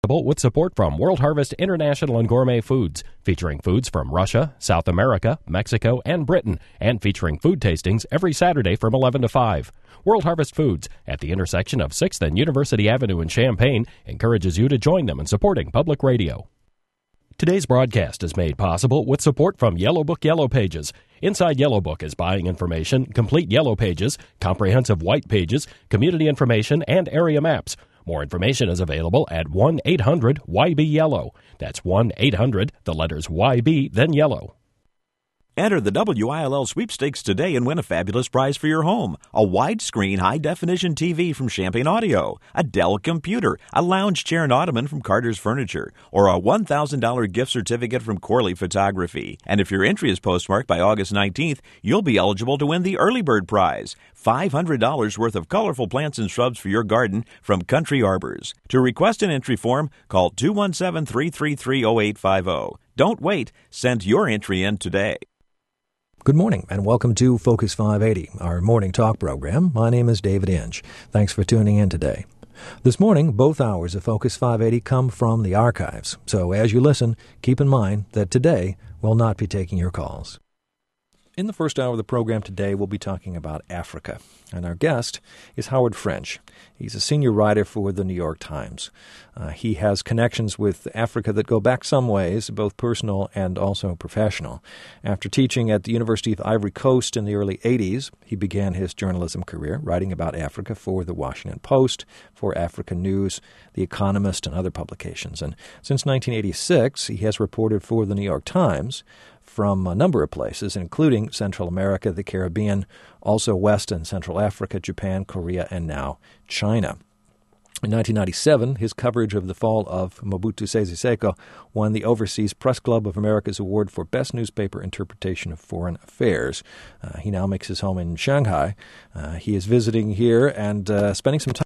With support from World Harvest International and Gourmet Foods, featuring foods from Russia, South America, Mexico, and Britain, and featuring food tastings every Saturday from 11 to 5. World Harvest Foods, at the intersection of 6th and University Avenue in Champaign, encourages you to join them in supporting public radio. Today's broadcast is made possible with support from Yellow Book Yellow Pages. Inside Yellow Book is buying information, complete Yellow Pages, comprehensive White Pages, community information, and area maps. More information is available at 1-800-YB-YELLOW. That's 1-800, the letters YB, then yellow. Enter the WILL sweepstakes today and win a fabulous prize for your home. A widescreen, high-definition TV from Champaign Audio, a Dell computer, a lounge chair and ottoman from Carter's Furniture, or a $1,000 gift certificate from Corley Photography. And if your entry is postmarked by August 19th, you'll be eligible to win the Early Bird Prize, $500 worth of colorful plants and shrubs for your garden from Country Arbors. To request an entry form, call 217-333-0850. Don't wait. Send your entry in today. Good morning and welcome to Focus 580, our morning talk program. My name is David Inge. Thanks for tuning in today. This morning, both hours of Focus 580 come from the archives. So as you listen, keep in mind that today we'll not be taking your calls. In the first hour of the program today, we'll be talking about Africa. And our guest is Howard French. He's a senior writer for the New York Times. He has connections with Africa that go back some ways, both personal and also professional. After teaching at the University of Ivory Coast in the early 80s, he began his journalism career writing about Africa for the Washington Post, for Africa News, The Economist, and other publications. And since 1986, he has reported for the New York Times from a number of places, including Central America, the Caribbean, also West and Central Africa, Japan, Korea, and now China. In 1997, his coverage of the fall of Mobutu Sese Seko won the Overseas Press Club of America's Award for Best Newspaper Interpretation of Foreign Affairs. He now makes his home in Shanghai. He is visiting here and spending some time.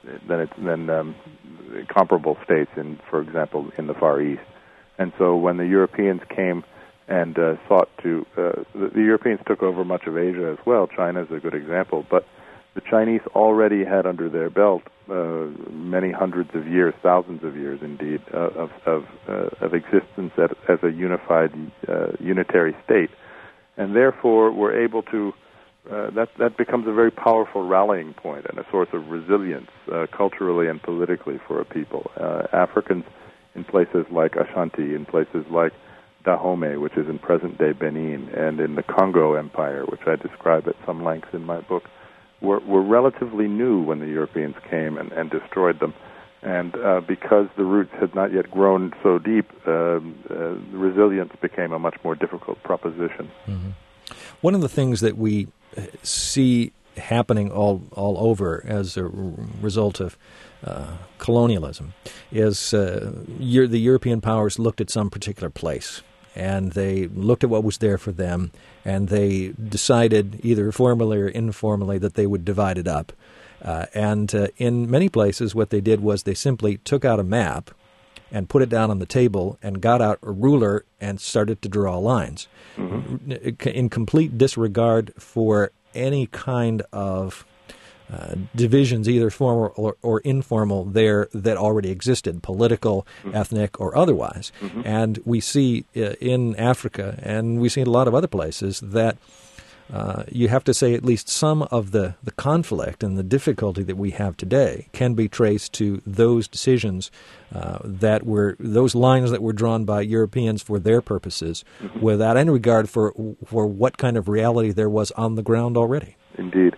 comparable states in, for example, in the Far East. And so when the Europeans came and sought to, the Europeans took over much of Asia as well. China is a good example, but the Chinese already had under their belt many hundreds of years, thousands of years indeed, of existence as a unified, unitary state, and therefore were able to. That becomes a very powerful rallying point and a source of resilience culturally and politically for a people. Africans in places like Ashanti, in places like Dahomey, which is in present-day Benin, and in the Congo Empire, which I describe at some length in my book, were relatively new when the Europeans came and destroyed them. And because the roots had not yet grown so deep, resilience became a much more difficult proposition. Mm-hmm. One of the things that we see happening all over as a result of colonialism is the European powers looked at some particular place, and they looked at what was there for them, and they decided, either formally or informally, that they would divide it up. And in many places, what they did was they simply took out a map and put it down on the table and got out a ruler and started to draw lines, in complete disregard for any kind of divisions, either formal or informal, there that already existed, political, ethnic, or otherwise. And we see in Africa, and we see in a lot of other places, that you have to say at least some of the conflict and the difficulty that we have today can be traced to those decisions those lines that were drawn by Europeans for their purposes, without any regard for what kind of reality there was on the ground already. Indeed.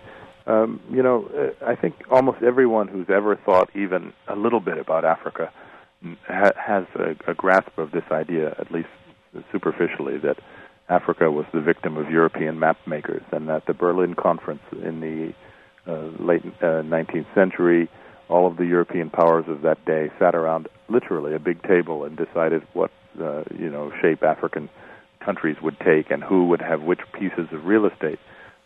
I think almost everyone who's ever thought even a little bit about Africa has a grasp of this idea, at least superficially, that Africa was the victim of European map makers, and that the Berlin Conference in the late 19th century, all of the European powers of that day sat around literally a big table and decided what shape African countries would take and who would have which pieces of real estate.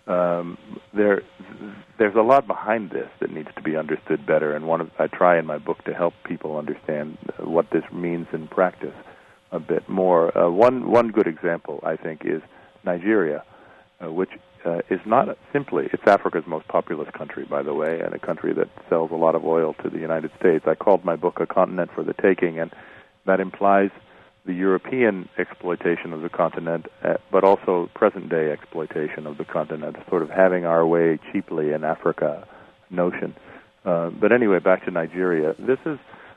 There's a lot behind this that needs to be understood better, and I try in my book to help people understand what this means in practice a bit more. One good example, I think, is Nigeria, which is not simply, it's Africa's most populous country, by the way, and a country that sells a lot of oil to the United States. I called my book A Continent for the Taking, and that implies the European exploitation of the continent, but also present-day exploitation of the continent, sort of having our way cheaply in Africa notion. But anyway, back to Nigeria. This is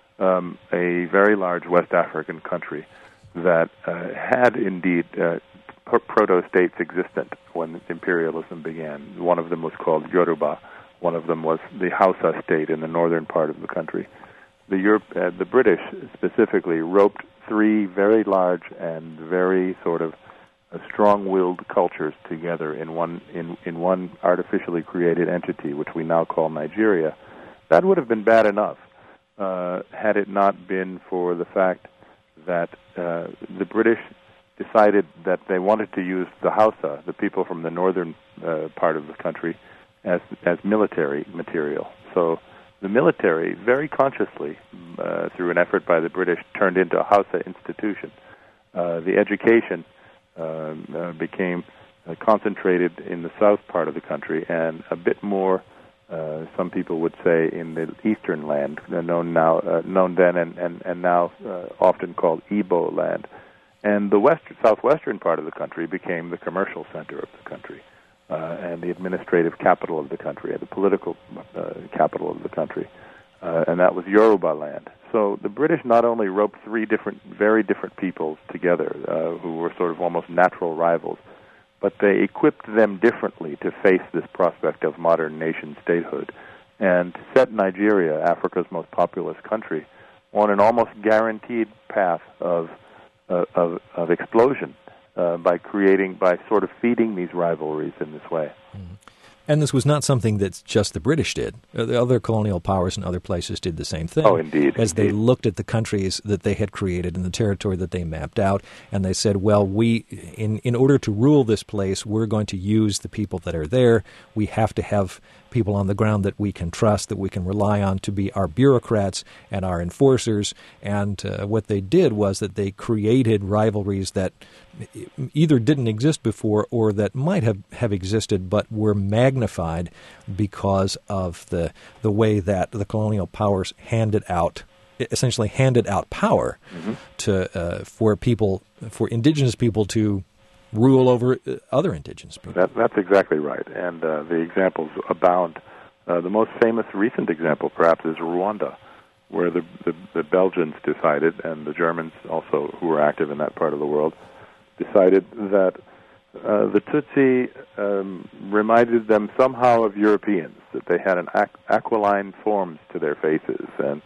a very large West African country that had indeed proto-states existent when imperialism began. One of them was called Yoruba. One of them was the Hausa state in the northern part of the country. The British specifically roped three very large and very sort of strong-willed cultures together in one artificially created entity, which we now call Nigeria. That would have been bad enough had it not been for the fact that the British decided that they wanted to use the Hausa, the people from the northern part of the country, as military material. So the military, very consciously, through an effort by the British, turned into a Hausa institution. The education became concentrated in the south part of the country and a bit more, some people would say, in the eastern land, known then and now often called Igbo land. And the southwestern part of the country became the commercial center of the country. And the administrative capital of the country, and the political capital of the country, and that was Yoruba land. So the British not only roped three very different peoples together, who were sort of almost natural rivals, but they equipped them differently to face this prospect of modern nation statehood, and set Nigeria, Africa's most populous country, on an almost guaranteed path of explosion. By sort of feeding these rivalries in this way. And this was not something that just the British did. The other colonial powers in other places did the same thing. Oh, indeed. As they looked at the countries that they had created and the territory that they mapped out, and they said, well, in order to rule this place, we're going to use the people that are there. We have to have people on the ground that we can trust, that we can rely on to be our bureaucrats and our enforcers. And what they did was that they created rivalries that either didn't exist before or that might have existed but were magnified because of the way that the colonial powers essentially handed out power for indigenous people to rule over other indigenous people. That's exactly right, and the examples abound. The most famous recent example, perhaps, is Rwanda, where the Belgians decided, and the Germans also, who were active in that part of the world, decided that the Tutsi reminded them somehow of Europeans, that they had an aquiline forms to their faces, and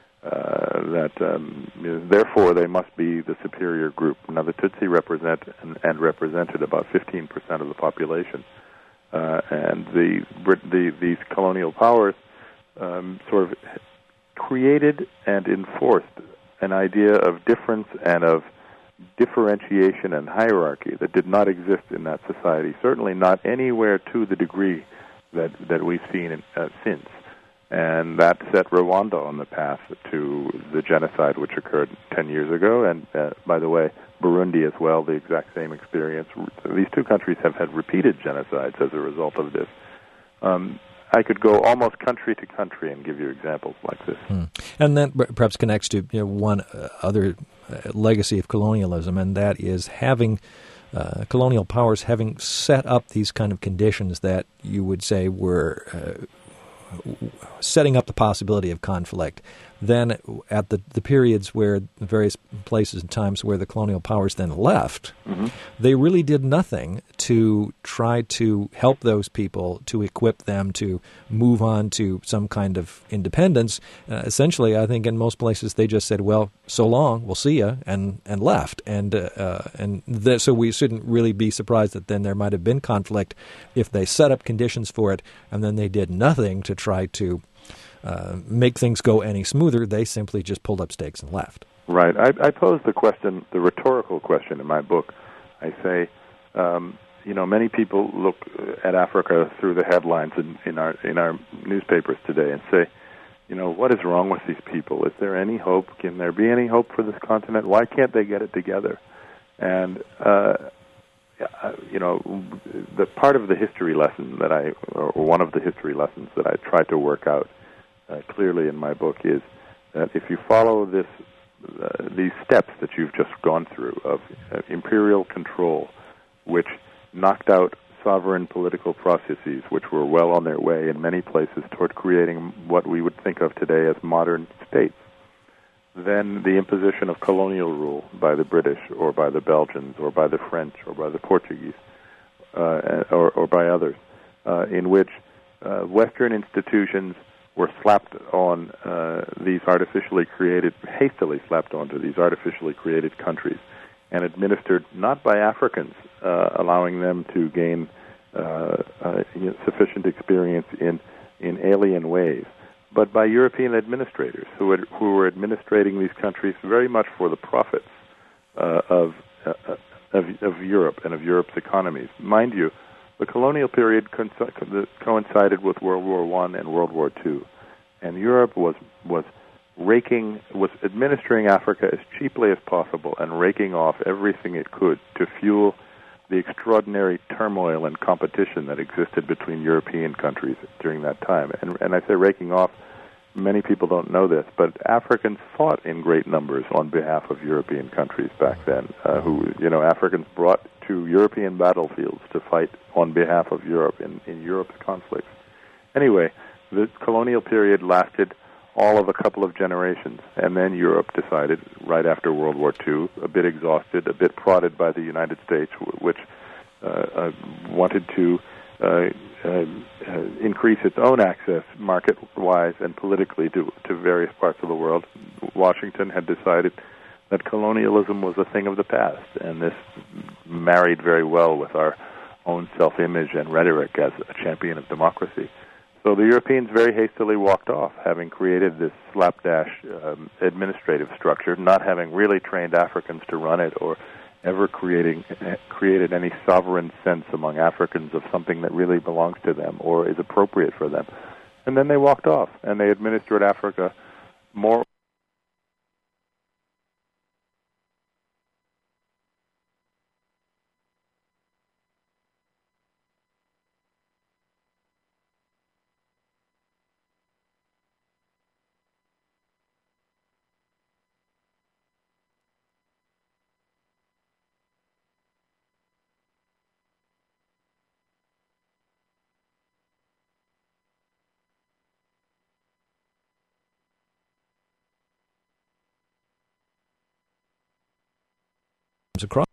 therefore they must be the superior group. Now, the Tutsi represented about 15% of the population, and these colonial powers sort of created and enforced an idea of difference and of differentiation and hierarchy that did not exist in that society, certainly not anywhere to the degree that we've seen since. And that set Rwanda on the path to the genocide which occurred 10 years ago. And, by the way, Burundi as well, the exact same experience. These two countries have had repeated genocides as a result of this. I could go almost country to country and give you examples like this. And that perhaps connects to one other legacy of colonialism, and that is having colonial powers having set up these kind of conditions that you would say were setting up the possibility of conflict. Then at the periods where the various places and times where the colonial powers then left, they really did nothing to try to help those people, to equip them to move on to some kind of independence. Essentially, I think in most places they just said, well, so long, we'll see you, and left. So we shouldn't really be surprised that then there might have been conflict if they set up conditions for it and then they did nothing to try to make things go any smoother. They simply just pulled up stakes and left. Right. I pose the rhetorical question in my book. I say, many people look at Africa through the headlines in our newspapers today and say, what is wrong with these people? Is there any hope? Can there be any hope for this continent? Why can't they get it together? And the part of the history lesson or one of the history lessons that I try to work out clearly in my book is that if you follow these steps that you've just gone through of imperial control, which knocked out sovereign political processes, which were well on their way in many places toward creating what we would think of today as modern states, then the imposition of colonial rule by the British or by the Belgians or by the French or by the Portuguese or by others, in which Western institutions were slapped on hastily slapped onto these artificially created countries and administered not by Africans, allowing them to gain sufficient experience in alien ways, but by European administrators who were administrating these countries very much for the profits of Europe and of Europe's economies. Mind you, the colonial period coincided with World War I and World War II, and Europe was administering Africa as cheaply as possible and raking off everything it could to fuel the extraordinary turmoil and competition that existed between European countries during that time. And I say raking off, many people don't know this, but Africans fought in great numbers on behalf of European countries back then, Africans brought to European battlefields to fight on behalf of Europe in Europe's conflicts. Anyway, the colonial period lasted all of a couple of generations, and then Europe decided, right after World War II, a bit exhausted, a bit prodded by the United States, which wanted to increase its own access market-wise and politically to various parts of the world. Washington had decided that colonialism was a thing of the past, and this married very well with our own self-image and rhetoric as a champion of democracy. So the Europeans very hastily walked off, having created this slapdash administrative structure, not having really trained Africans to run it or ever created any sovereign sense among Africans of something that really belongs to them or is appropriate for them. And then they walked off, and they administered Africa more across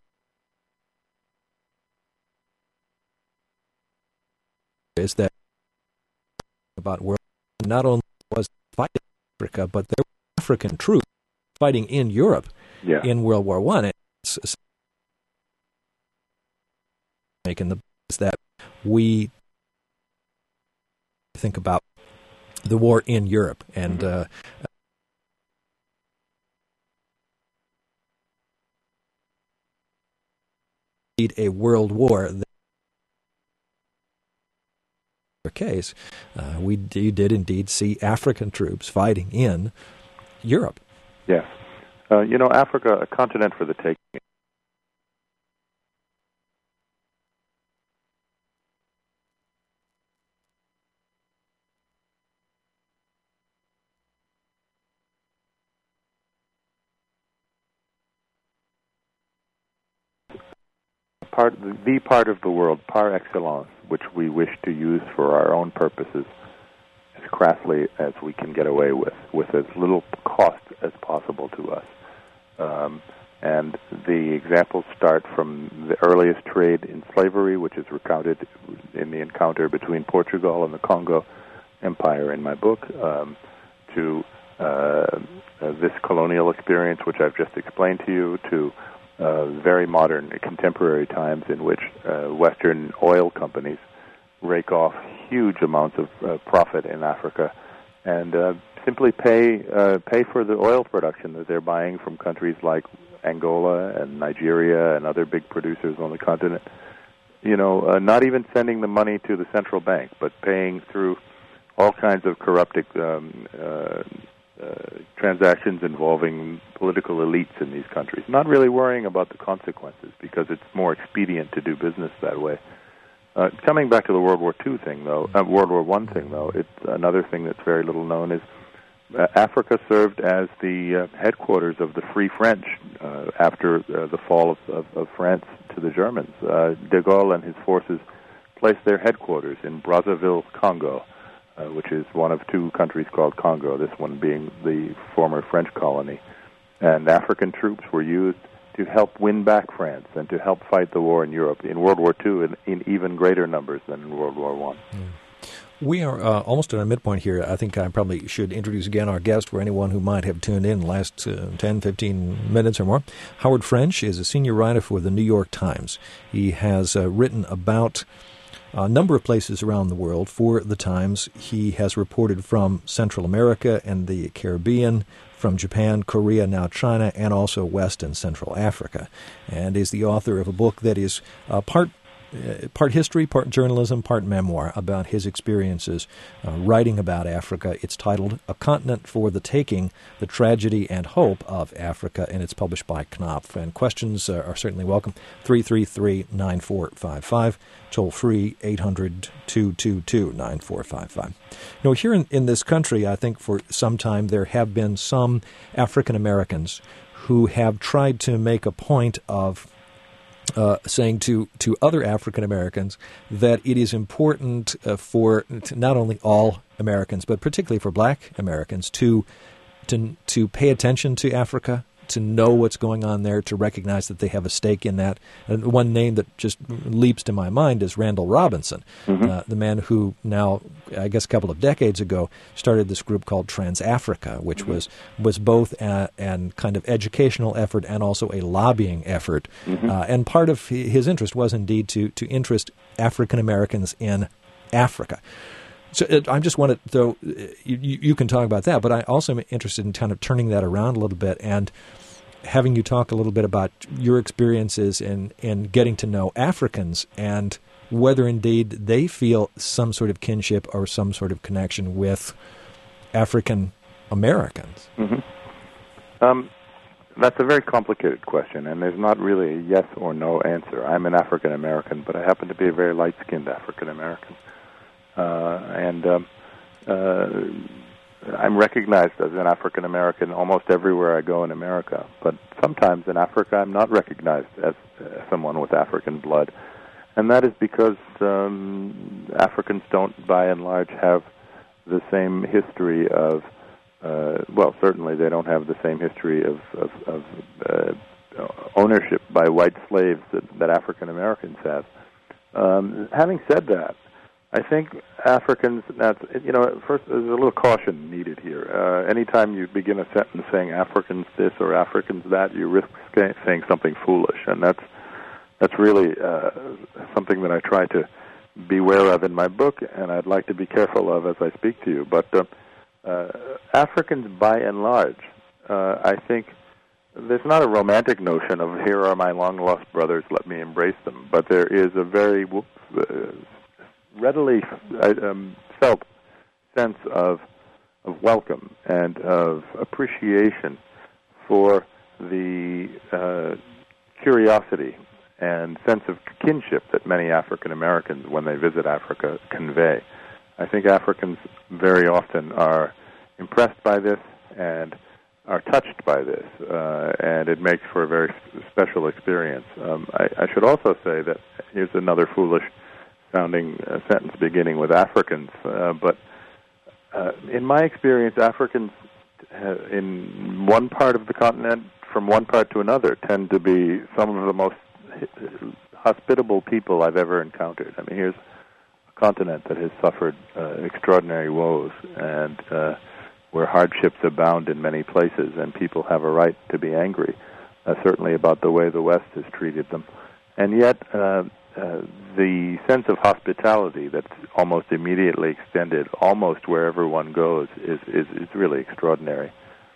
is that about world not only was fighting Africa, but there were African troops fighting in Europe in World War I. It's making the is that we think about the war in Europe and a world war. Case, we did indeed see African troops fighting in Europe. Yes. Africa, a continent for the taking. The part of the world par excellence which we wish to use for our own purposes as crassly as we can get away with as little cost as possible to us. And the examples start from the earliest trade in slavery, which is recounted in the encounter between Portugal and the Congo Empire in my book, to this colonial experience, which I've just explained to you, to very modern, contemporary times in which Western oil companies rake off huge amounts of profit in Africa and simply pay for the oil production that they're buying from countries like Angola and Nigeria and other big producers on the continent. Not even sending the money to the central bank, but paying through all kinds of corrupted transactions involving political elites in these countries, not really worrying about the consequences because it's more expedient to do business that way. Coming back to the World War II thing, though, World War I thing, though, it's another thing that's very little known is Africa served as the headquarters of the Free French after the fall of France to the Germans. De Gaulle and his forces placed their headquarters in Brazzaville, Congo, which is one of two countries called Congo, this one being the former French colony. And African troops were used to help win back France and to help fight the war in Europe in World War II in even greater numbers than in World War I. We are almost at our midpoint here. I think I probably should introduce again our guest for anyone who might have tuned in the last 10, 15 minutes or more. Howard French is a senior writer for the New York Times. He has written about a number of places around the world for the Times. He has reported from Central America and the Caribbean, from Japan, Korea, now China, and also West and Central Africa, and is the author of a book that is part history, part journalism, part memoir about his experiences writing about Africa. It's titled A Continent for the Taking, The Tragedy and Hope of Africa, and it's published by Knopf. And questions are certainly welcome. 333-9455, toll free 800-222-9455. Here in this country, I think for some time there have been some African Americans who have tried to make a point of saying to other African Americans that it is important for not only all Americans, but particularly for Black Americans to pay attention to Africa, to know what's going on there, to recognize that they have a stake in that. And one name that just leaps to my mind is Randall Robinson, the man who now, I guess a couple of decades ago, started this group called Trans-Africa, which was both an kind of educational effort and also a lobbying effort. And part of his interest was indeed to interest African Americans in Africa. So I just wanted, though, you can talk about that, but I also am interested in kind of turning that around a little bit and having you talk a little bit about your experiences in getting to know Africans and whether indeed they feel some sort of kinship or some sort of connection with African Americans. Mm-hmm. That's a very complicated question, and there's not really a yes or no answer. I'm an African American, but I happen to be a very light-skinned African American, and I'm recognized as an African American almost everywhere I go in America. But sometimes in Africa, I'm not recognized as someone with African blood, and that is because Africans don't, by and large, have the same history of certainly they don't have the same history of ownership by white slaves that African Americans have. Having said that, I think Africans, first there's a little caution needed here. Anytime you begin a sentence saying Africans this or Africans that, you risk saying something foolish, and that's really something that I try to beware of in my book, and I'd like to be careful of as I speak to you. But Africans, by and large, I think there's not a romantic notion of here are my long-lost brothers, let me embrace them, but there is a very readily felt sense of welcome and of appreciation for the curiosity and sense of kinship that many African Americans, when they visit Africa, convey. I think Africans very often are impressed by this and are touched by this, and it makes for a very special experience. I should also say that here's another foolish-sounding sentence beginning with Africans, but in my experience, Africans in one part of the continent, from one part to another, tend to be some of the most hospitable people I've ever encountered. I mean, here's continent that has suffered extraordinary woes and where hardships abound in many places, and people have a right to be angry, certainly about the way the West has treated them. And yet, the sense of hospitality that's almost immediately extended almost wherever one goes is really extraordinary.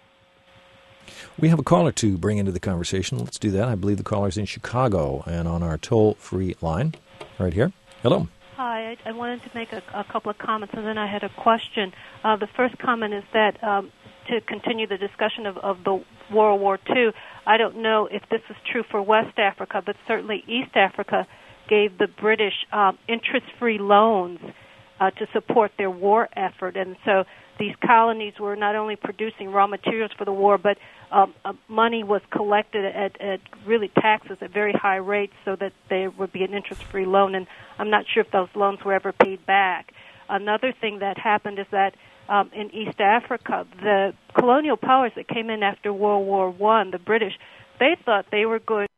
We have a caller to bring into the conversation. Let's do that. I believe the caller's in Chicago and on our toll-free line right here. Hello. Hi, I wanted to make a couple of comments, and then I had a question. The first comment is that to continue the discussion of the World War II, I don't know if this is true for West Africa, but certainly East Africa gave the British interest-free loans to support their war effort. And so these colonies were not only producing raw materials for the war, but money was collected at really taxes at very high rates so that there would be an interest-free loan. And I'm not sure if those loans were ever paid back. Another thing that happened is that in East Africa, the colonial powers that came in after World War I, the British, they thought they were going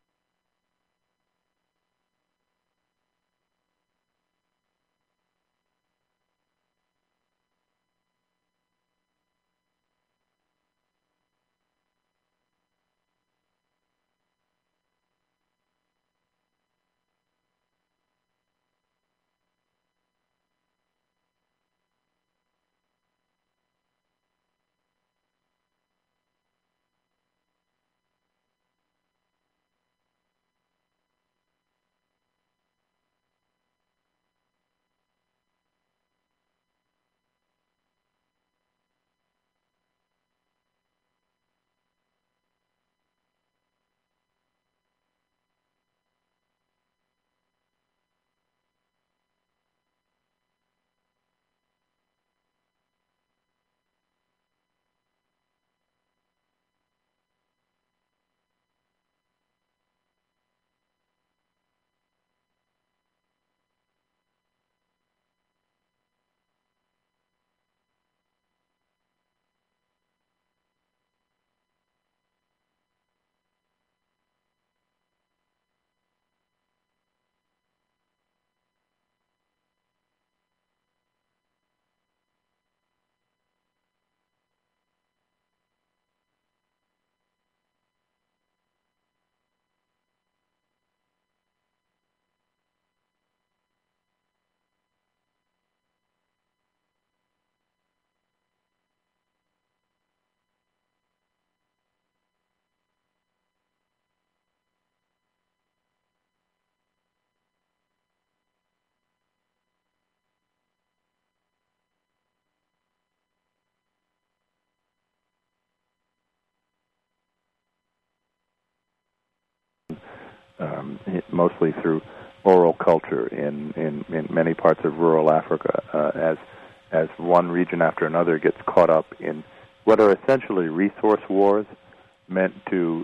mostly through oral culture in many parts of rural Africa, as one region after another gets caught up in what are essentially resource wars meant to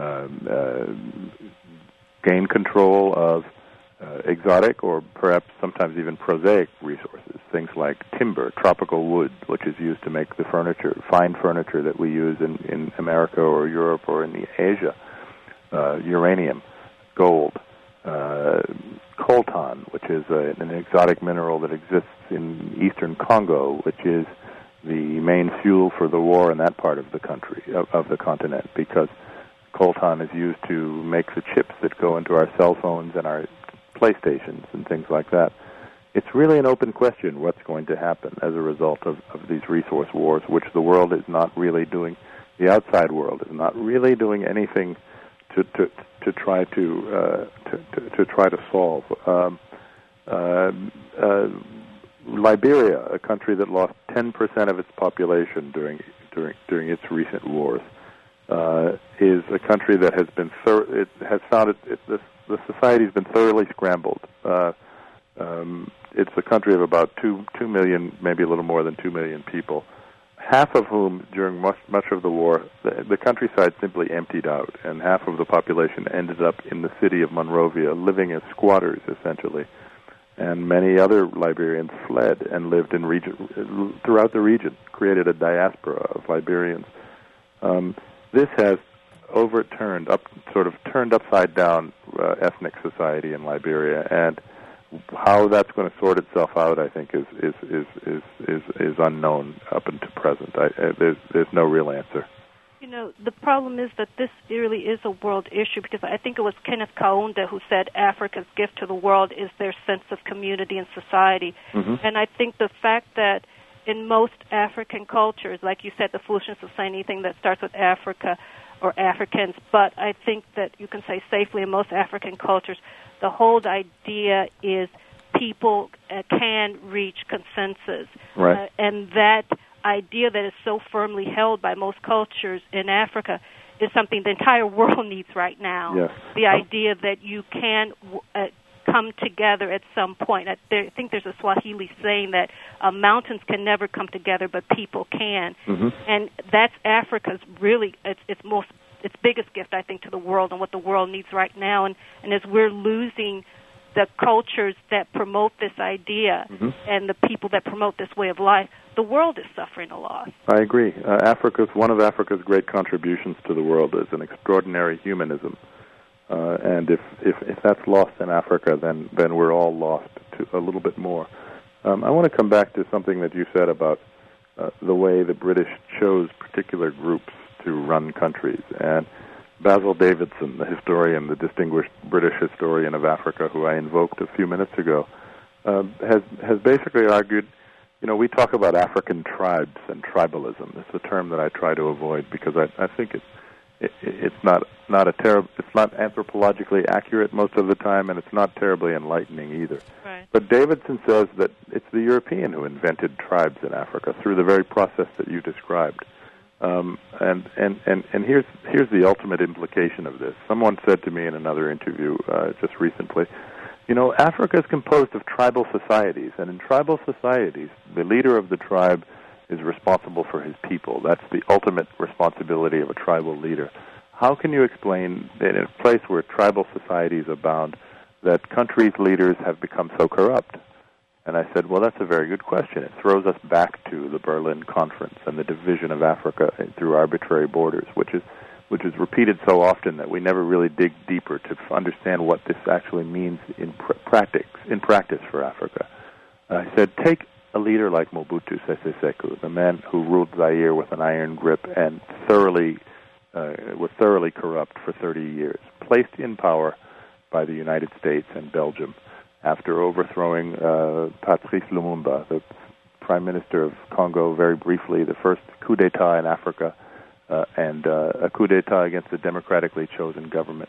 gain control of exotic or perhaps sometimes even prosaic resources, things like timber, tropical wood, which is used to make the furniture, fine furniture that we use in America or Europe or in Asia, uranium, gold, coltan, which is an exotic mineral that exists in eastern Congo, which is the main fuel for the war in that part of the country, of the continent, because coltan is used to make the chips that go into our cell phones and our PlayStations and things like that. It's really an open question what's going to happen as a result of these resource wars, which the world is not really doing, the outside world is not really doing anything to try to solve. Liberia, a country that lost 10% of its population during its recent wars, is a country that has been the society's been thoroughly scrambled. It's a country of about 2 million, maybe a little more than 2 million people, half of whom, during much of the war, the countryside simply emptied out, and half of the population ended up in the city of Monrovia, living as squatters, essentially. And many other Liberians fled and lived throughout the region, created a diaspora of Liberians. This has turned upside down ethnic society in Liberia, and how that's going to sort itself out, I think, is unknown up until present. There's no real answer. You know, the problem is that this really is a world issue, because I think it was Kenneth Kaunda who said Africa's gift to the world is their sense of community and society. Mm-hmm. And I think the fact that in most African cultures, like you said, the foolishness of saying anything that starts with Africa or Africans, but I think that you can say safely in most African cultures, the whole idea is people can reach consensus. Right. And that idea that is so firmly held by most cultures in Africa is something the entire world needs right now. Yes. The idea that you can come together at some point. I think there's a Swahili saying that mountains can never come together, but people can. Mm-hmm. And that's Africa's really its biggest gift, I think, to the world and what the world needs right now. And as we're losing the cultures that promote this idea mm-hmm. and the people that promote this way of life, the world is suffering a loss. I agree. One of Africa's great contributions to the world is an extraordinary humanism. And if that's lost in Africa, then we're all lost to a little bit more. I want to come back to something that you said about the way the British chose particular groups to run countries. And Basil Davidson, the historian, the distinguished British historian of Africa, who I invoked a few minutes ago, has basically argued, we talk about African tribes and tribalism. It's a term that I try to avoid because I think it's not anthropologically accurate most of the time, and it's not terribly enlightening either. Right. But Davidson says that it's the European who invented tribes in Africa through the very process that you described. And here's the ultimate implication of this. Someone said to me in another interview just recently, Africa is composed of tribal societies, and in tribal societies, the leader of the tribe is responsible for his people. That's the ultimate responsibility of a tribal leader. How can you explain that in a place where tribal societies abound, that countries' leaders have become so corrupt? And I said, well, that's a very good question. It throws us back to the Berlin Conference and the division of Africa through arbitrary borders, which is repeated so often that we never really dig deeper to understand what this actually means in practice for Africa. I said, take a leader like Mobutu Sese Seko, the man who ruled Zaire with an iron grip and was thoroughly corrupt for 30 years, placed in power by the United States and Belgium after overthrowing Patrice Lumumba, the Prime Minister of Congo, very briefly, the first coup d'etat in Africa, and a coup d'etat against a democratically chosen government.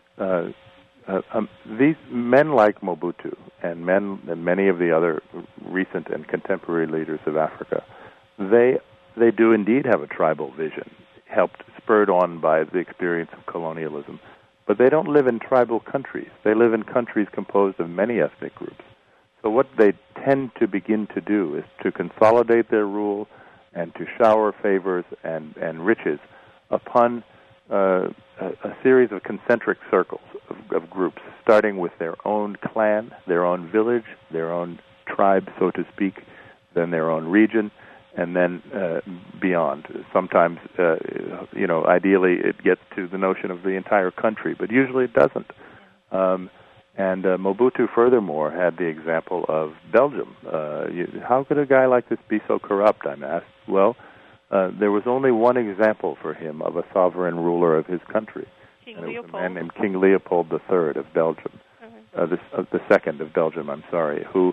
These men like Mobutu and many of the other recent and contemporary leaders of Africa, they do indeed have a tribal vision, spurred on by the experience of colonialism. but they don't live in tribal countries. They live in countries composed of many ethnic groups. So what they tend to begin to do is to consolidate their rule and to shower favors and riches upon a series of concentric circles of groups, starting with their own clan, their own village, their own tribe, so to speak, then their own region, and then beyond. Sometimes, ideally it gets to the notion of the entire country, but usually it doesn't. And Mobutu, furthermore, had the example of Belgium. How could a guy like this be so corrupt, I'm asked? Well, there was only one example for him of a sovereign ruler of his country. King and it was Leopold. a man named King Leopold III of Belgium, the second of Belgium, who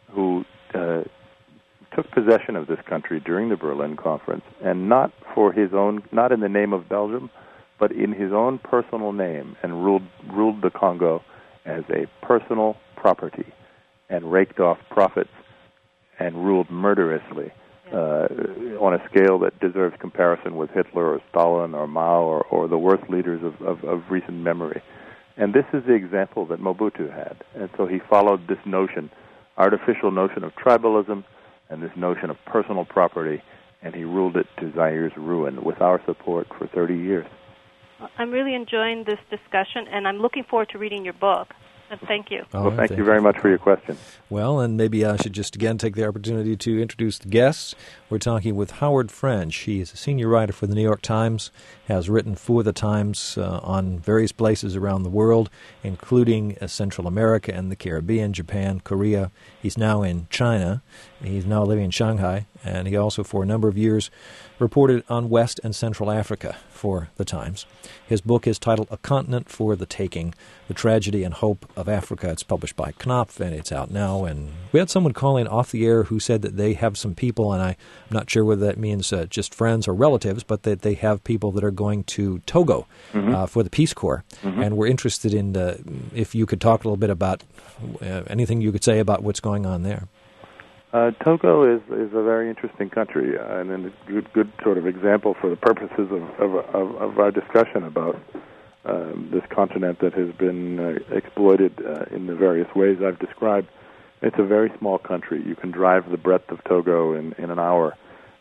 took possession of this country during the Berlin Conference, and not in the name of Belgium, but in his own personal name, and ruled the Congo as a personal property, and raked off profits, and ruled murderously on a scale that deserves comparison with Hitler or Stalin or Mao or the worst leaders of recent memory. And this is the example that Mobutu had. And so he followed this artificial notion of tribalism and this notion of personal property, and he ruled it to Zaire's ruin with our support for 30 years. I'm really enjoying this discussion, and I'm looking forward to reading your book. And thank you. Well, thank you very much for your question. Well, and maybe I should just again take the opportunity to introduce the guests. We're talking with Howard French. He is a senior writer for the New York Times, has written for the Times on various places around the world, including Central America and the Caribbean, Japan, Korea. He's now in China. He's now living in Shanghai, and he also, for a number of years, reported on West and Central Africa for the Times. His book is titled A Continent for the Taking, The Tragedy and Hope of Africa. It's published by Knopf, and it's out now. And we had someone call in off the air who said that they have some people, and I'm not sure whether that means just friends or relatives, but that they have people that are going to Togo for the Peace Corps. And we're interested in if you could talk a little bit about anything you could say about what's going on there. Togo is a very interesting country, and a good sort of example for the purposes of our discussion about this continent that has been exploited in the various ways I've described. It's a very small country. You can drive the breadth of Togo in an hour.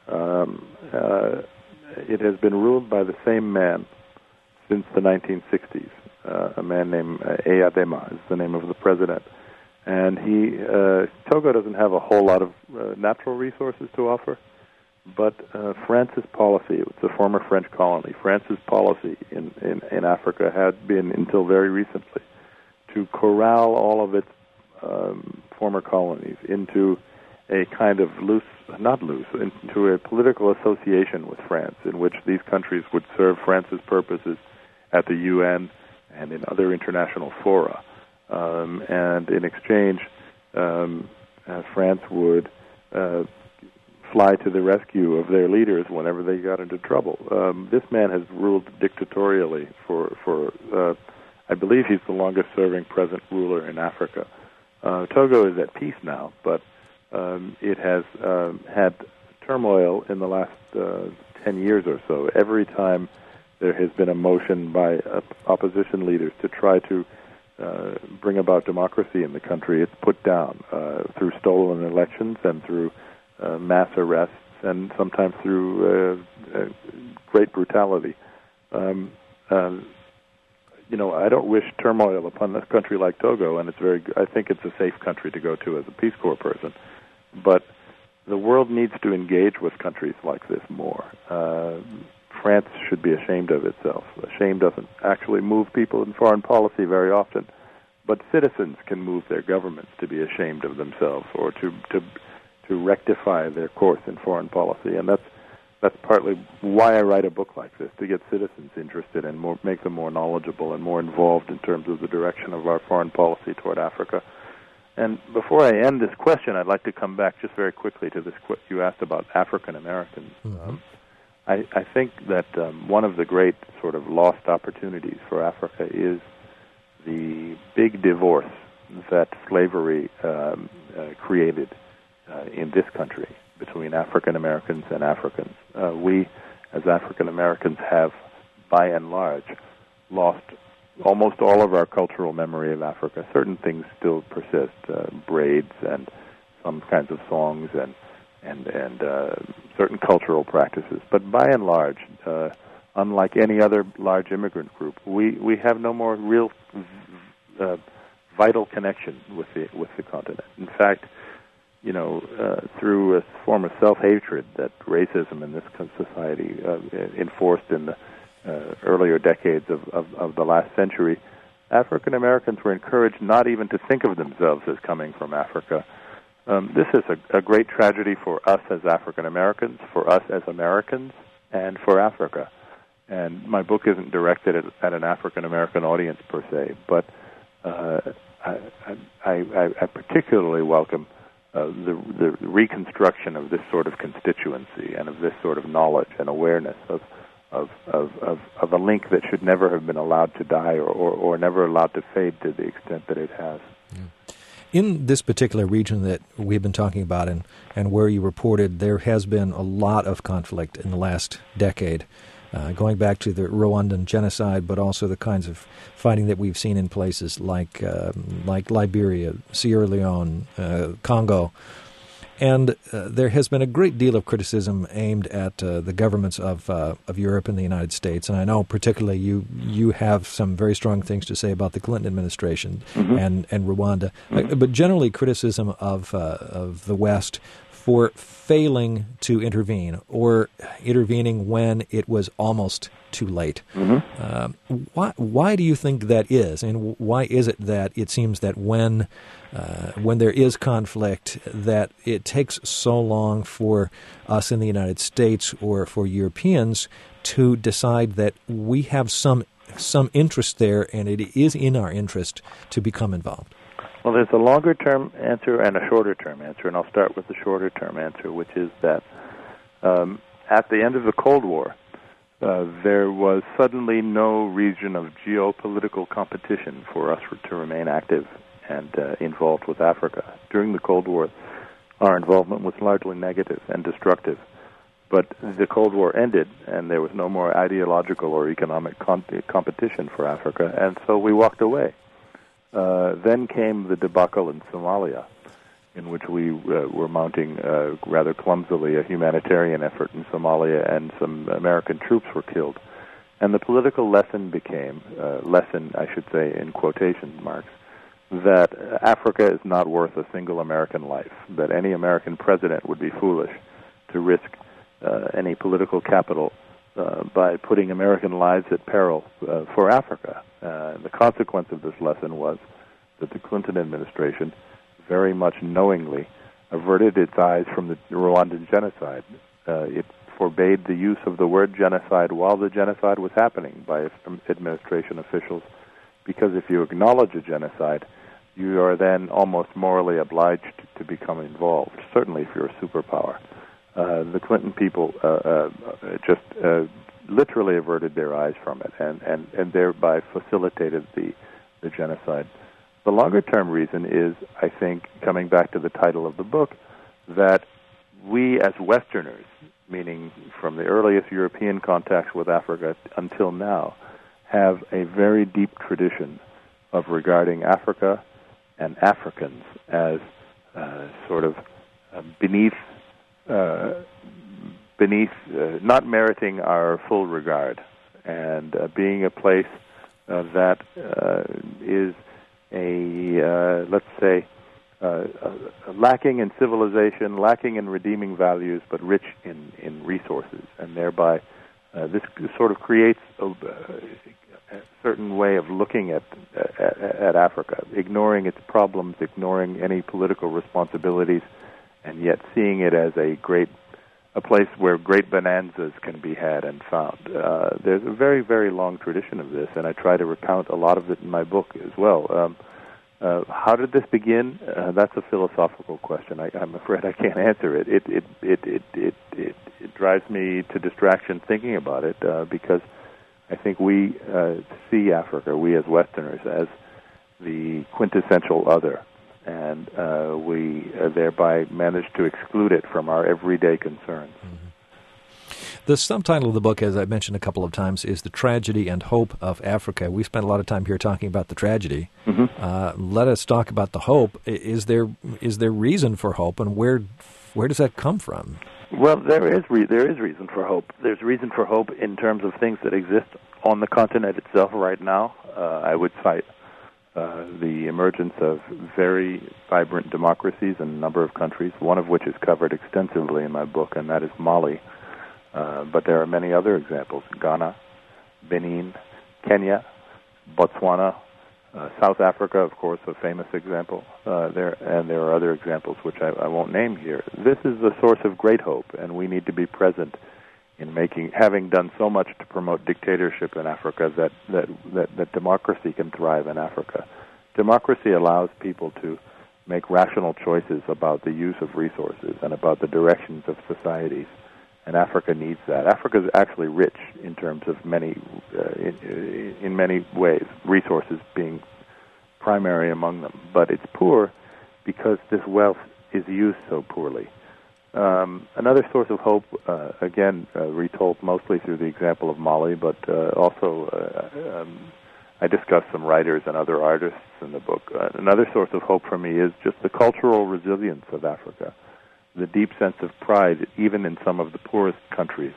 It has been ruled by the same man since the 1960s, a man named Eyadema is the name of the president. And Togo doesn't have a whole lot of natural resources to offer, but France's policy, it's a former French colony, France's policy in Africa had been, until very recently, to corral all of its former colonies into a kind of into a political association with France, in which these countries would serve France's purposes at the UN and in other international fora. And in exchange, France would fly to the rescue of their leaders whenever they got into trouble. This man has ruled dictatorially for I believe he's the longest-serving present ruler in Africa. Togo is at peace now, but it has had turmoil in the last 10 years or so. Every time there has been a motion by opposition leaders to try to bring about democracy in the country, it's put down through stolen elections and through mass arrests and sometimes through great brutality. I don't wish turmoil upon a country like Togo, and I think it's a safe country to go to as a Peace Corps person. But the world needs to engage with countries like this more. France should be ashamed of itself. Shame doesn't actually move people in foreign policy very often, but citizens can move their governments to be ashamed of themselves or to rectify their course in foreign policy, and that's partly why I write a book like this, to get citizens interested and make them more knowledgeable and more involved in terms of the direction of our foreign policy toward Africa. And before I end this question, I'd like to come back just very quickly to this you asked about African Americans. Mm-hmm. I think that one of the great sort of lost opportunities for Africa is the big divorce that slavery created in this country between African Americans and Africans. We, as African Americans, have, by and large, lost almost all of our cultural memory of Africa. Certain things still persist, braids and some kinds of songs and certain cultural practices. But by and large, unlike any other large immigrant group, we have no more real vital connection with the continent. In fact, through a form of self-hatred that racism in this society enforced in the earlier decades of the last century, African Americans were encouraged not even to think of themselves as coming from Africa. This is a great tragedy for us as African Americans, for us as Americans, and for Africa. And my book isn't directed at an African American audience per se, but I particularly welcome the reconstruction of this sort of constituency and of this sort of knowledge and awareness of a link that should never have been allowed to die or never allowed to fade to the extent that it has. Yeah. In this particular region that we've been talking about and where you reported, there has been a lot of conflict in the last decade, going back to the Rwandan genocide, but also the kinds of fighting that we've seen in places like Liberia, Sierra Leone, Congo. And there has been a great deal of criticism aimed at the governments of Europe and the United States. And I know particularly you have some very strong things to say about the Clinton administration and Rwanda. But generally criticism of the West for failing to intervene or intervening when it was almost too late. Why do you think that is? And why is it that it seems that when there is conflict, that it takes so long for us in the United States or for Europeans to decide that we have some interest there and it is in our interest to become involved? Well, there's a longer-term answer and a shorter-term answer, and I'll start with the shorter-term answer, which is that at the end of the Cold War, there was suddenly no region of geopolitical competition for us to remain active and involved with Africa. During the Cold War, our involvement was largely negative and destructive. But the Cold War ended, and there was no more ideological or economic competition for Africa, and so we walked away. Then came the debacle in Somalia, in which we were mounting rather clumsily a humanitarian effort in Somalia, and some American troops were killed. And the political lesson became, I should say in quotation marks, that Africa is not worth a single American life, that any American president would be foolish to risk any political capital by putting American lives at peril for Africa. The consequence of this lesson was that the Clinton administration very much knowingly averted its eyes from the Rwandan genocide. It forbade the use of the word genocide while the genocide was happening by administration officials, because if you acknowledge a genocide, you are then almost morally obliged to become involved, certainly if you're a superpower. The Clinton people just literally averted their eyes from it and thereby facilitated the genocide. The longer-term reason is, I think, coming back to the title of the book, that we as Westerners, meaning from the earliest European contacts with Africa until now, have a very deep tradition of regarding Africa and Africans as sort of beneath, not meriting our full regard, and being a place that is let's say, lacking in civilization, lacking in redeeming values, but rich in resources, and thereby this sort of creates a certain way of looking at Africa, ignoring its problems, ignoring any political responsibilities, and yet seeing it as a place where great bonanzas can be had and found. There's a very, very long tradition of this, and I try to recount a lot of it in my book as well. How did this begin? That's a philosophical question. I'm afraid I can't answer it. It drives me to distraction thinking about it because I think we see Africa, we as Westerners, as the quintessential other, and we thereby manage to exclude it from our everyday concerns. The subtitle of the book, as I mentioned a couple of times, is The Tragedy and Hope of Africa. We spent a lot of time here talking about the tragedy. Mm-hmm. Let us talk about the hope. Is there reason for hope, and where does that come from? Well, there is reason for hope. There's reason for hope in terms of things that exist on the continent itself right now. I would cite the emergence of very vibrant democracies in a number of countries, one of which is covered extensively in my book, and that is Mali. But there are many other examples: Ghana, Benin, Kenya, Botswana, South Africa, of course, a famous example. There are other examples which I won't name here. This is a source of great hope, and we need to be present in having done so much to promote dictatorship in Africa, that democracy can thrive in Africa. Democracy allows people to make rational choices about the use of resources and about the directions of societies. And Africa needs that. Africa is actually rich in terms of in many ways, resources being primary among them. But it's poor because this wealth is used so poorly. Another source of hope, again, retold mostly through the example of Mali, but also I discuss some writers and other artists in the book. Another source of hope for me is just the cultural resilience of Africa. The deep sense of pride, even in some of the poorest countries,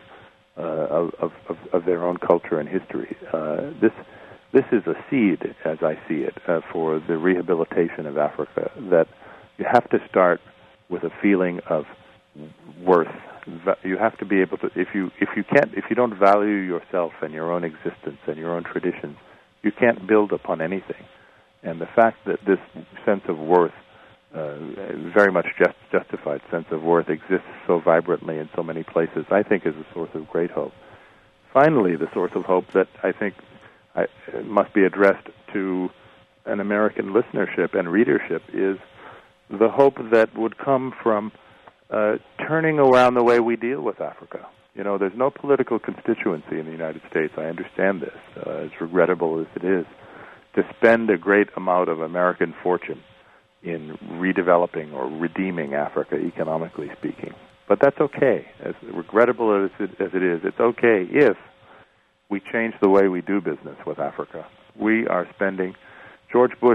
of their own culture and history. This is a seed, as I see it, for the rehabilitation of Africa. That you have to start with a feeling of worth. You have to be able to. If you don't value yourself and your own existence and your own traditions, you can't build upon anything. And the fact that this sense of worth, very much justified sense of worth, exists so vibrantly in so many places, I think is a source of great hope. Finally, the source of hope that I think must be addressed to an American listenership and readership is the hope that would come from turning around the way we deal with Africa. You know, there's no political constituency in the United States, I understand this, as regrettable as it is, to spend a great amount of American fortune in redeveloping or redeeming Africa, economically speaking. But that's okay. As regrettable as it is, it's okay if we change the way we do business with Africa. We are spending... George Bush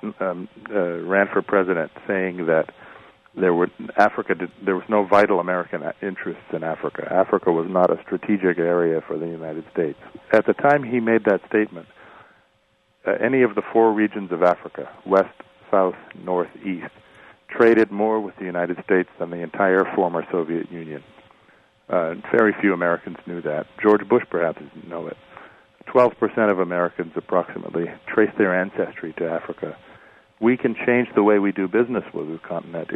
ran for president saying that there was no vital American interests in Africa. Africa was not a strategic area for the United States. At the time he made that statement, any of the four regions of Africa, west, south, north, east, traded more with the United States than the entire former Soviet Union. Very few Americans knew that. George Bush perhaps didn't know it. 12% of Americans approximately trace their ancestry to Africa. We can change the way we do business with the continent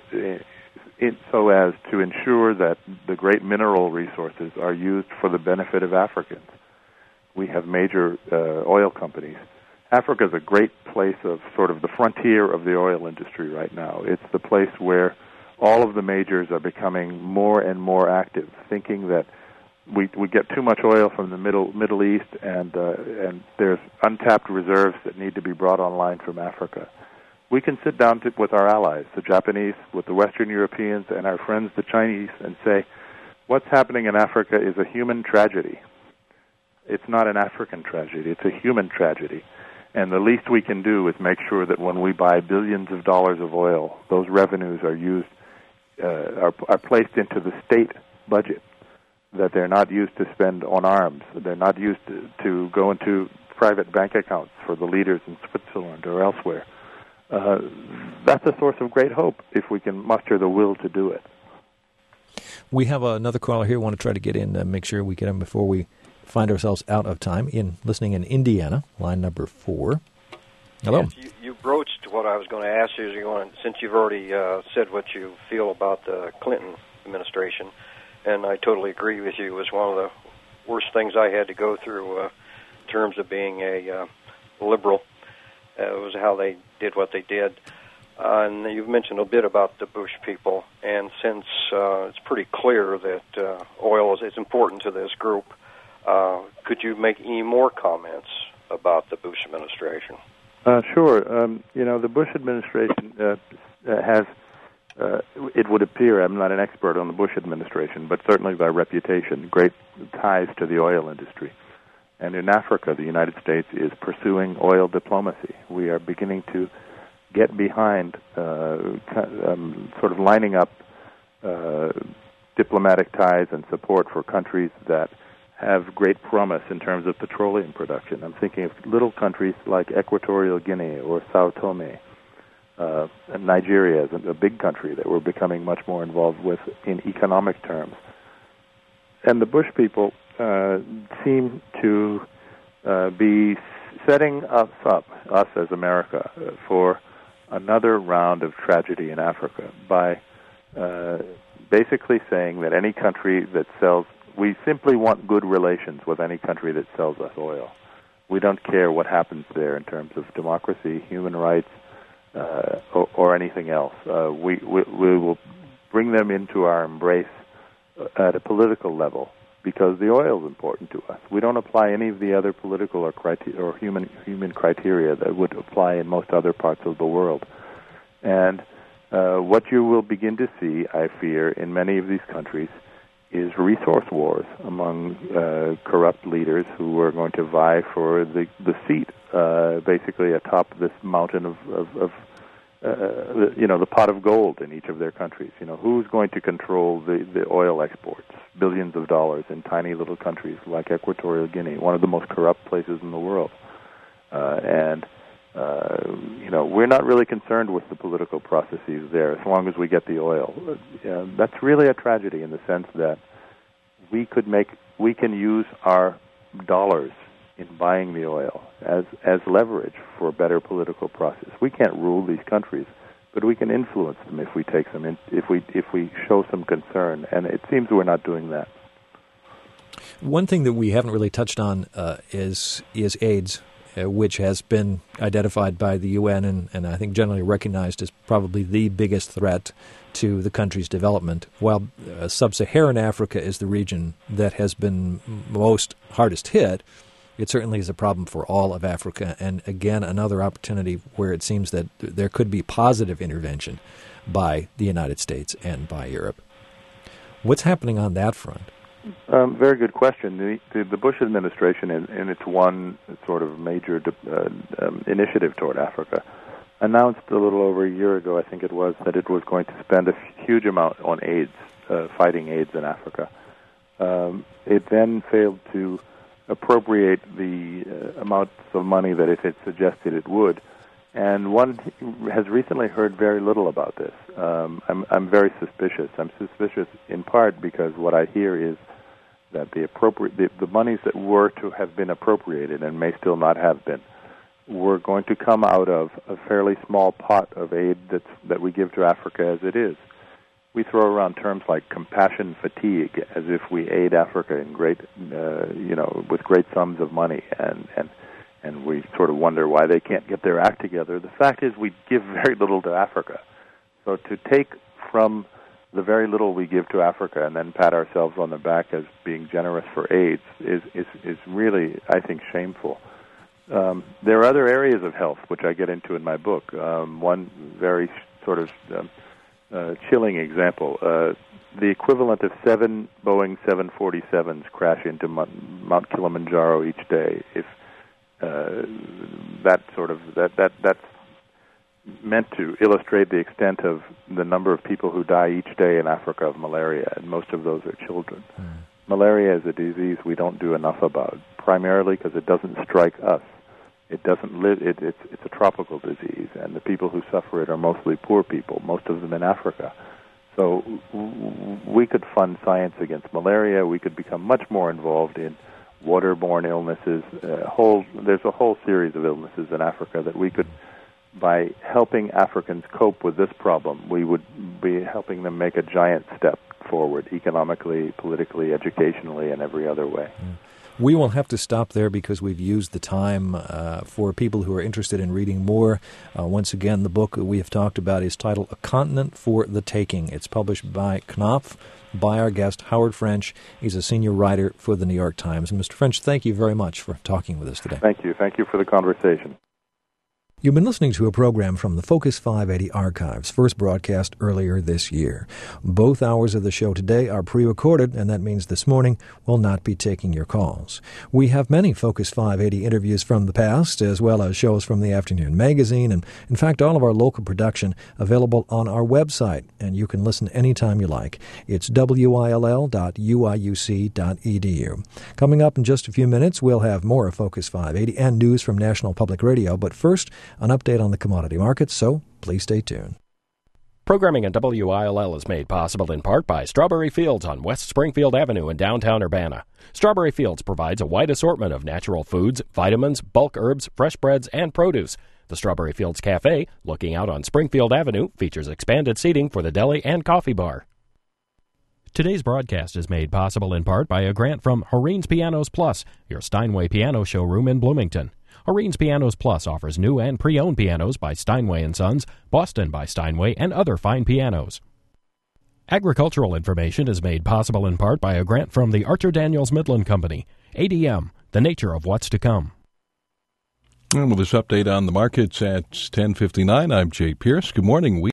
so as to ensure that the great mineral resources are used for the benefit of Africans. We have major oil companies. Africa is a great place of sort of the frontier of the oil industry right now. It's the place where all of the majors are becoming more and more active, thinking that we get too much oil from the Middle East, and there's untapped reserves that need to be brought online from Africa. We can sit down with our allies, the Japanese, with the Western Europeans, and our friends, the Chinese, and say, what's happening in Africa is a human tragedy. It's not an African tragedy. It's a human tragedy. And the least we can do is make sure that when we buy billions of dollars of oil, those revenues are used, are placed into the state budget, that they're not used to spend on arms. They're not used to go into private bank accounts for the leaders in Switzerland or elsewhere. That's a source of great hope if we can muster the will to do it. We have another caller here. Want to try to get in, make sure we get him before we find ourselves out of time. Listening in Indiana, line number 4. Hello. Yes, you broached what I was going to ask you. Since you've already said what you feel about the Clinton administration, and I totally agree with you. It was one of the worst things I had to go through in terms of being a liberal. It was how they did what they did. And you've mentioned a bit about the Bush people, and since it's pretty clear that oil is important to this group, could you make any more comments about the Bush administration? Sure. The Bush administration has it would appear, I'm not an expert on the Bush administration, but certainly by reputation, great ties to the oil industry. And in Africa, the United States is pursuing oil diplomacy. We are beginning to get behind, sort of lining up diplomatic ties and support for countries that have great promise in terms of petroleum production. I'm thinking of little countries like Equatorial Guinea or Sao Tome. And Nigeria is a big country that we're becoming much more involved with in economic terms. And the Bush people seem to be setting us up, us as America, for another round of tragedy in Africa by basically saying that any country that sells, we simply want good relations with any country that sells us oil. We don't care what happens there in terms of democracy, human rights, or anything else. We will bring them into our embrace at a political level because the oil is important to us. We don't apply any of the other political or human criteria that would apply in most other parts of the world. And what you will begin to see, I fear, in many of these countries is resource wars among corrupt leaders who are going to vie for the seat, basically atop this mountain of the pot of gold in each of their countries. Who's going to control the oil exports, billions of dollars in tiny little countries like Equatorial Guinea, one of the most corrupt places in the world. We're not really concerned with the political processes there as long as we get the oil. That's really a tragedy in the sense that we can use our dollars in buying the oil as leverage for a better political process. We can't rule these countries, but we can influence them if we take them in, if we show some concern, and it seems we're not doing that. One thing that we haven't really touched on is AIDS, which has been identified by the UN and I think generally recognized as probably the biggest threat to the country's development. While sub-Saharan Africa is the region that has been hardest hit, it certainly is a problem for all of Africa, and again, another opportunity where it seems that there could be positive intervention by the United States and by Europe. What's happening on that front? Very good question. The Bush administration, in its one sort of major initiative toward Africa, announced a little over a year ago, I think it was, that it was going to spend a huge amount on AIDS, fighting AIDS in Africa. It then failed to appropriate the amounts of money that it had suggested it would, and one has recently heard very little about this. I'm very suspicious. I'm suspicious in part because what I hear is that the monies that were to have been appropriated and may still not have been were going to come out of a fairly small pot of aid that we give to Africa as it is. We throw around terms like compassion fatigue, as if we aid Africa in with great sums of money, and we sort of wonder why they can't get their act together. The fact is, we give very little to Africa. So to take from the very little we give to Africa and then pat ourselves on the back as being generous for AIDS is really, I think, shameful. There are other areas of health which I get into in my book. One very sort of chilling example. The equivalent of 7 Boeing 747s crash into Mount Kilimanjaro each day. If that's meant to illustrate the extent of the number of people who die each day in Africa of malaria, and most of those are children. Malaria is a disease we don't do enough about, primarily because it doesn't strike us. It doesn't live. It's a tropical disease, and the people who suffer it are mostly poor people, most of them in Africa. So we could fund science against malaria. We could become much more involved in waterborne illnesses. There's a whole series of illnesses in Africa that we could, by helping Africans cope with this problem, we would be helping them make a giant step forward economically, politically, educationally, and every other way. We will have to stop there because we've used the time for people who are interested in reading more. Once again, the book that we have talked about is titled A Continent for the Taking. It's published by Knopf, by our guest, Howard French. He's a senior writer for the New York Times. And Mr. French, thank you very much for talking with us today. Thank you. Thank you for the conversation. You've been listening to a program from the Focus 580 archives, first broadcast earlier this year. Both hours of the show today are pre-recorded, and that means this morning we'll not be taking your calls. We have many Focus 580 interviews from the past, as well as shows from the afternoon magazine, and in fact all of our local production available on our website, and you can listen anytime you like. It's will.uiuc.edu. Coming up in just a few minutes, we'll have more of Focus 580 and news from National Public Radio, but first, an update on the commodity markets, so please stay tuned. Programming at WILL is made possible in part by Strawberry Fields on West Springfield Avenue in downtown Urbana. Strawberry Fields provides a wide assortment of natural foods, vitamins, bulk herbs, fresh breads, and produce. The Strawberry Fields Cafe, looking out on Springfield Avenue, features expanded seating for the deli and coffee bar. Today's broadcast is made possible in part by a grant from Horine's Pianos Plus, your Steinway piano showroom in Bloomington. Horine's Pianos Plus offers new and pre-owned pianos by Steinway & Sons, Boston by Steinway, and other fine pianos. Agricultural information is made possible in part by a grant from the Archer Daniels Midland Company. ADM, the nature of what's to come. And with this update on the markets at 10:59, I'm Jay Pierce. Good morning.